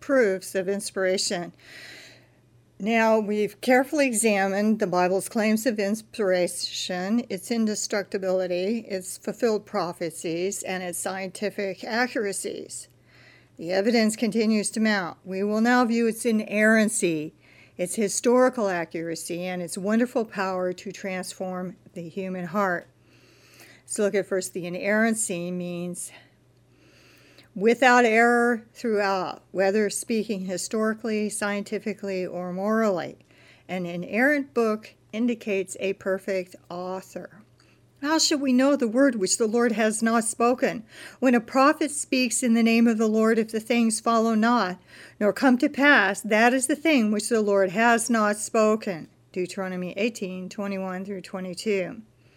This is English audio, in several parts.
proofs of inspiration. Now, we've carefully examined the Bible's claims of inspiration, its indestructibility, its fulfilled prophecies, and its scientific accuracies. The evidence continues to mount. We will now view its inerrancy, its historical accuracy, and its wonderful power to transform the human heart. Let's look at first the inerrancy means without error throughout, whether speaking historically, scientifically, or morally. An inerrant book indicates a perfect author. How shall we know the word which the Lord has not spoken? When a prophet speaks in the name of the Lord, if the things follow not, nor come to pass, that is the thing which the Lord has not spoken. Deuteronomy 18:21-22.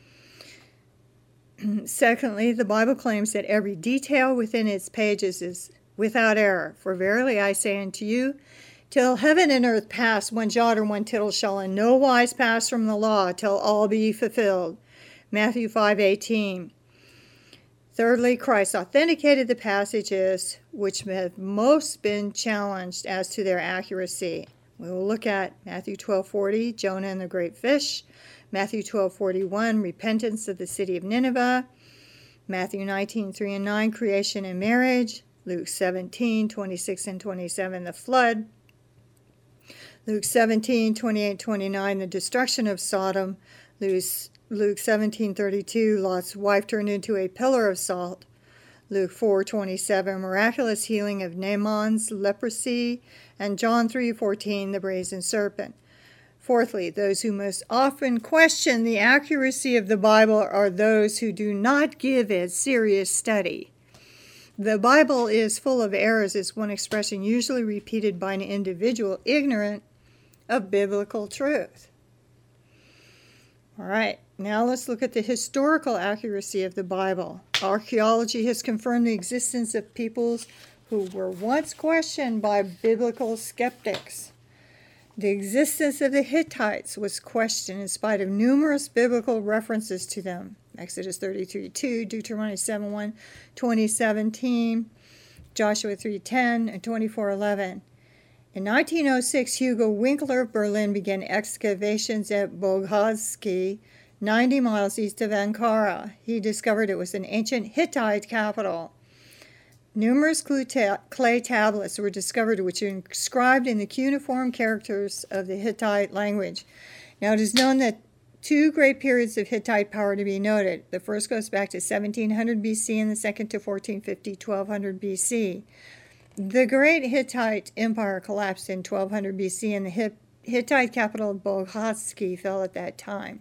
Secondly, the Bible claims that every detail within its pages is without error. For verily I say unto you, till heaven and earth pass, one jot or one tittle shall in no wise pass from the law, till all be fulfilled. Matthew 5:18. Thirdly, Christ authenticated the passages which have most been challenged as to their accuracy. We will look at Matthew 12:40, Jonah and the great fish, Matthew 12:41, repentance of the city of Nineveh, Matthew 19:3-9, creation and marriage, Luke 17:26-27, the flood, Luke 17:28-29, the destruction of Sodom, Luke 17:32, Lot's wife turned into a pillar of salt, Luke 4:27, miraculous healing of Naaman's leprosy, and John 3:14, the brazen serpent. Fourthly, those who most often question the accuracy of the Bible are those who do not give it serious study. The Bible is full of errors is one expression usually repeated by an individual ignorant of biblical truth. All right, now let's look at the historical accuracy of the Bible. Archaeology has confirmed the existence of peoples who were once questioned by biblical skeptics. The existence of the Hittites was questioned in spite of numerous biblical references to them. Exodus 33:2, Deuteronomy 7:1, 20:17, Joshua 3:10, and 24:11. In 1906, Hugo Winkler of Berlin began excavations at Boghazki, 90 miles east of Ankara. He discovered it was an ancient Hittite capital. Numerous clay tablets were discovered which are inscribed in the cuneiform characters of the Hittite language. Now it is known that two great periods of Hittite power to be noted. The first goes back to 1700 BC and the second to 1450, 1200 BC. The great Hittite empire collapsed in 1200 BC and the Hittite capital of Boghazki fell at that time.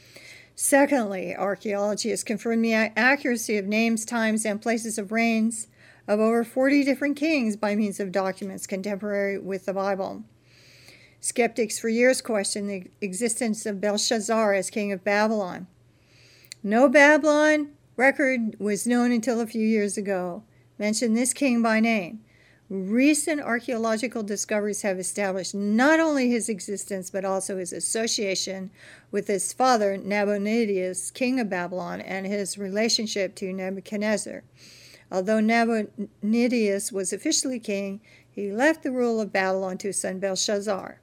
Secondly, archaeology has confirmed the accuracy of names, times, and places of reigns of over 40 different kings by means of documents contemporary with the Bible. Skeptics for years questioned the existence of Belshazzar as king of Babylon. No Babylon record was known until a few years ago. Mention this king by name. Recent archaeological discoveries have established not only his existence but also his association with his father Nabonidus, king of Babylon, and his relationship to Nebuchadnezzar. Although Nabonidus was officially king, he left the rule of Babylon to his son Belshazzar.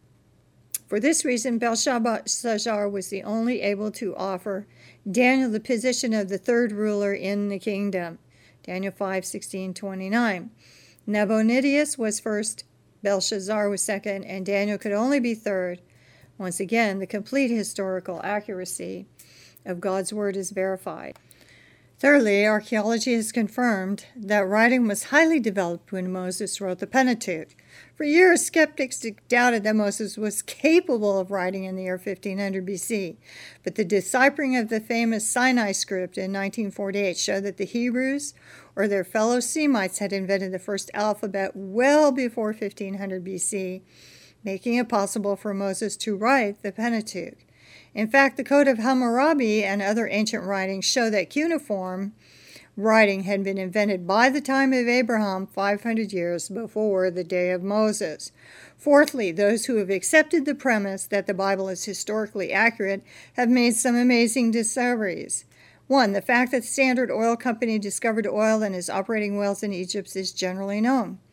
For this reason, Belshazzar was the only able to offer Daniel the position of the third ruler in the kingdom. Daniel 5:16-29. Nabonidus was first, Belshazzar was second, and Daniel could only be third. Once again, the complete historical accuracy of God's word is verified. Thirdly, archaeology has confirmed that writing was highly developed when Moses wrote the Pentateuch. For years, skeptics doubted that Moses was capable of writing in the year 1500 BC, but the deciphering of the famous Sinai script in 1948 showed that the Hebrews or their fellow Semites had invented the first alphabet well before 1500 BC, making it possible for Moses to write the Pentateuch. In fact, the Code of Hammurabi and other ancient writings show that cuneiform writing had been invented by the time of Abraham 500 years before the day of Moses. Fourthly, those who have accepted the premise that the Bible is historically accurate have made some amazing discoveries. One, the fact that the Standard Oil Company discovered oil in its operating wells in Egypt is generally known.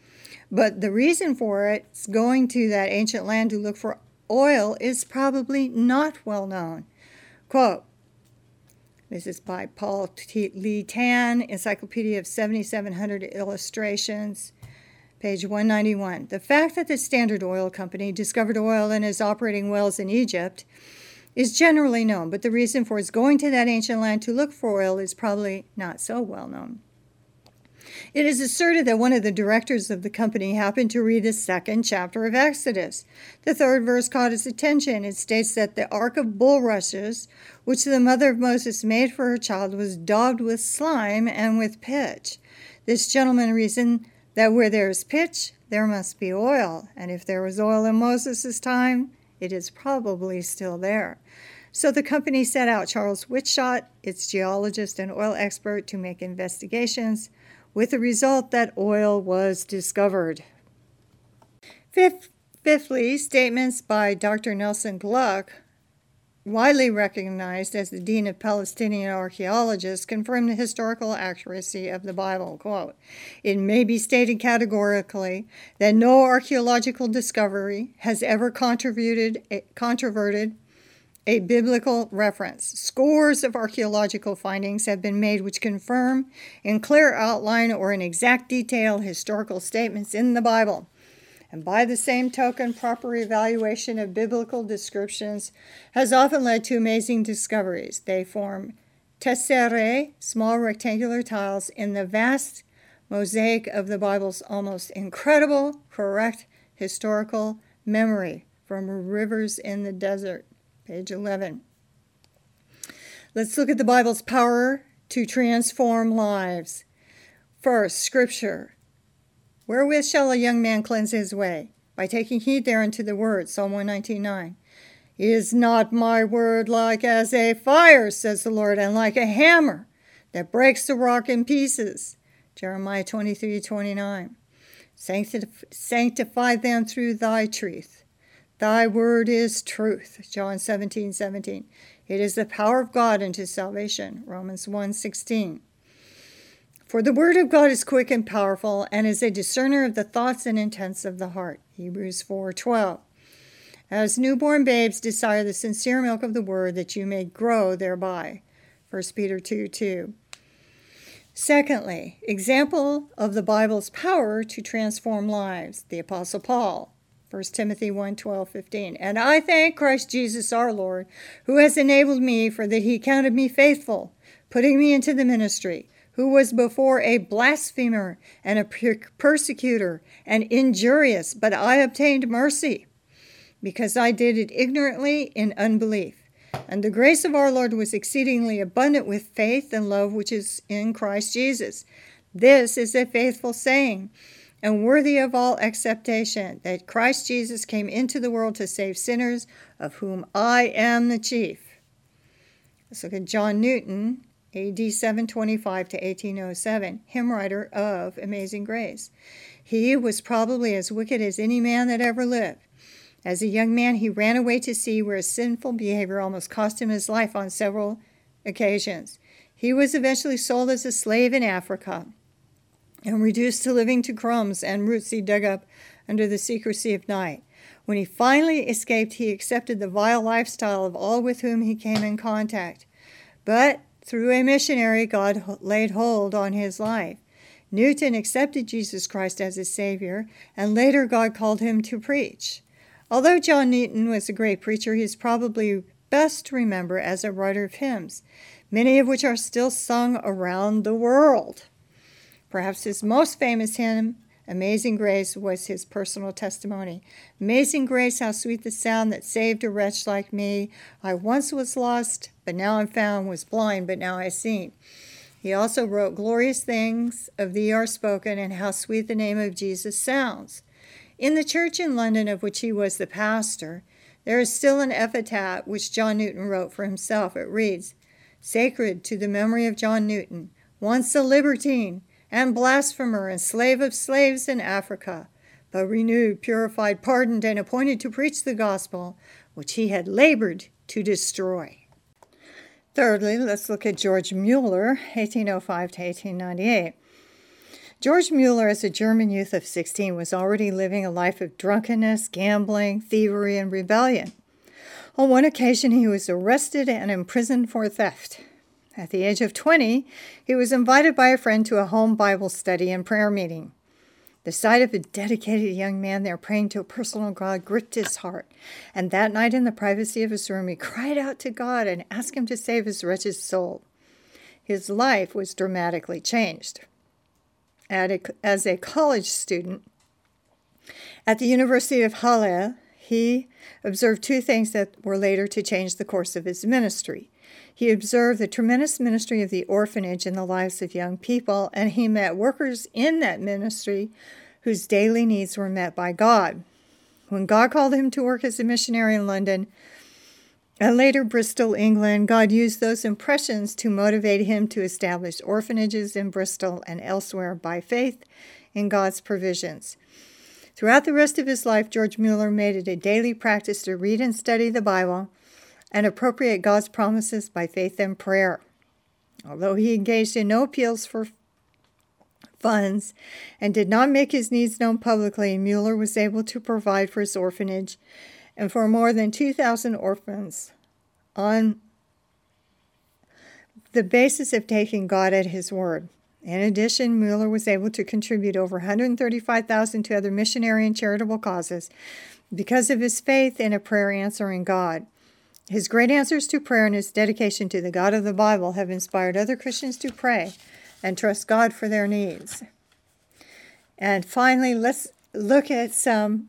But the reason for it, going to that ancient land to look for oil, is probably not well known. Quote, this is by Paul Lee Tan, Encyclopedia of 7,700 Illustrations, page 191. The fact that the Standard Oil Company discovered oil and is operating wells in Egypt is generally known, but the reason for its going to that ancient land to look for oil is probably not so well known. It is asserted that one of the directors of the company happened to read the 2nd chapter of Exodus. The 3rd verse caught his attention. It states that the ark of bulrushes, which the mother of Moses made for her child, was daubed with slime and with pitch. This gentleman reasoned that where there is pitch, there must be oil, and if there was oil in Moses' time, it is probably still there. So the company set out Charles Whitshot, its geologist and oil expert, to make investigations, with the result that oil was discovered. Fifthly, statements by Dr. Nelson Gluck, widely recognized as the Dean of Palestinian Archaeologists, confirm the historical accuracy of the Bible. Quote, it may be stated categorically that no archaeological discovery has ever controverted a biblical reference. Scores of archaeological findings have been made which confirm in clear outline or in exact detail historical statements in the Bible. And by the same token, proper evaluation of biblical descriptions has often led to amazing discoveries. They form tesserae, small rectangular tiles, in the vast mosaic of the Bible's almost incredible, correct historical memory from rivers in the desert. Page 11. Let's look at the Bible's power to transform lives. First, Scripture. Wherewith shall a young man cleanse his way? By taking heed thereunto the word, Psalm 119:9. Is not my word like as a fire, says the Lord, and like a hammer that breaks the rock in pieces? Jeremiah 23:29. Sanctify them through thy truth. Thy word is truth, John 17:17. It is the power of God unto salvation, Romans 1:16. For the word of God is quick and powerful, and is a discerner of the thoughts and intents of the heart, Hebrews 4:12. As newborn babes desire the sincere milk of the word, that you may grow thereby, 1 Peter 2:2. Secondly, example of the Bible's power to transform lives, the Apostle Paul. 1 Timothy 1:12-15. And I thank Christ Jesus our Lord, who has enabled me, for that he counted me faithful, putting me into the ministry, who was before a blasphemer and a persecutor and injurious, but I obtained mercy, because I did it ignorantly in unbelief. And the grace of our Lord was exceedingly abundant with faith and love which is in Christ Jesus. This is a faithful saying, and worthy of all acceptation, that Christ Jesus came into the world to save sinners, of whom I am the chief. Let's look at John Newton, A.D. 725 to 1807, hymn writer of Amazing Grace. He was probably as wicked as any man that ever lived. As a young man, he ran away to sea, where his sinful behavior almost cost him his life on several occasions. He was eventually sold as a slave in Africa and reduced to living to crumbs and roots he dug up under the secrecy of night. When he finally escaped, he accepted the vile lifestyle of all with whom he came in contact. But through a missionary, God laid hold on his life. Newton accepted Jesus Christ as his Savior, and later God called him to preach. Although John Newton was a great preacher, he is probably best remembered as a writer of hymns, many of which are still sung around the world. Perhaps his most famous hymn, Amazing Grace, was his personal testimony. Amazing grace, how sweet the sound that saved a wretch like me. I once was lost, but now I'm found, was blind, but now I see. He also wrote, glorious things of thee are spoken, and how sweet the name of Jesus sounds. In the church in London, of which he was the pastor, there is still an epitaph which John Newton wrote for himself. It reads, sacred to the memory of John Newton, once a libertine, and blasphemer and slave of slaves in Africa, but renewed, purified, pardoned, and appointed to preach the gospel, which he had labored to destroy. Thirdly, let's look at George Mueller, 1805 to 1898. George Mueller, as a German youth of 16, was already living a life of drunkenness, gambling, thievery, and rebellion. On one occasion, he was arrested and imprisoned for theft. At the age of 20, he was invited by a friend to a home Bible study and prayer meeting. The sight of a dedicated young man there praying to a personal God gripped his heart, and that night in the privacy of his room, he cried out to God and asked him to save his wretched soul. His life was dramatically changed. As a college student at the University of Halle, he observed two things that were later to change the course of his ministry. He observed the tremendous ministry of the orphanage in the lives of young people, and he met workers in that ministry whose daily needs were met by God. When God called him to work as a missionary in London and later Bristol, England, God used those impressions to motivate him to establish orphanages in Bristol and elsewhere by faith in God's provisions. Throughout the rest of his life, George Mueller made it a daily practice to read and study the Bible and appropriate God's promises by faith and prayer. Although he engaged in no appeals for funds and did not make his needs known publicly, Mueller was able to provide for his orphanage and for more than 2,000 orphans on the basis of taking God at his word. In addition, Mueller was able to contribute over $135,000 to other missionary and charitable causes because of his faith in a prayer answering God. His great answers to prayer and his dedication to the God of the Bible have inspired other Christians to pray and trust God for their needs. And finally, let's look at some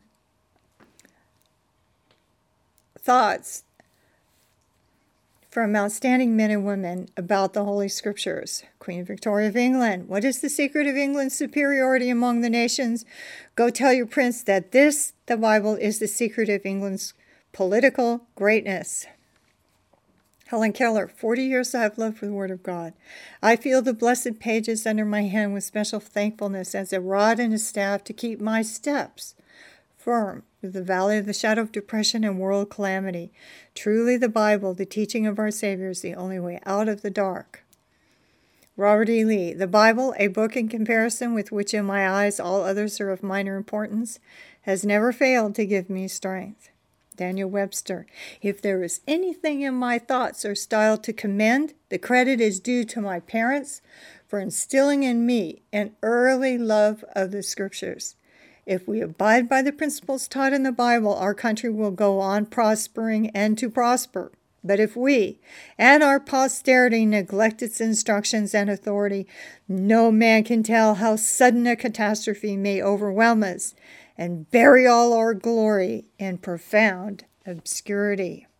thoughts from outstanding men and women about the Holy Scriptures. Queen Victoria of England. What is the secret of England's superiority among the nations? Go tell your prince that this, the Bible, is the secret of England's political greatness. Helen Keller, 40 years I have loved the Word of God. I feel the blessed pages under my hand with special thankfulness as a rod and a staff to keep my steps firm through the valley of the shadow of depression and world calamity. Truly the Bible, the teaching of our Savior, is the only way out of the dark. Robert E. Lee, the Bible, a book in comparison with which in my eyes all others are of minor importance, has never failed to give me strength. Daniel Webster, if there is anything in my thoughts or style to commend, the credit is due to my parents for instilling in me an early love of the Scriptures. If we abide by the principles taught in the Bible, our country will go on prospering and to prosper. But if we and our posterity neglect its instructions and authority, no man can tell how sudden a catastrophe may overwhelm us and bury all our glory in profound obscurity.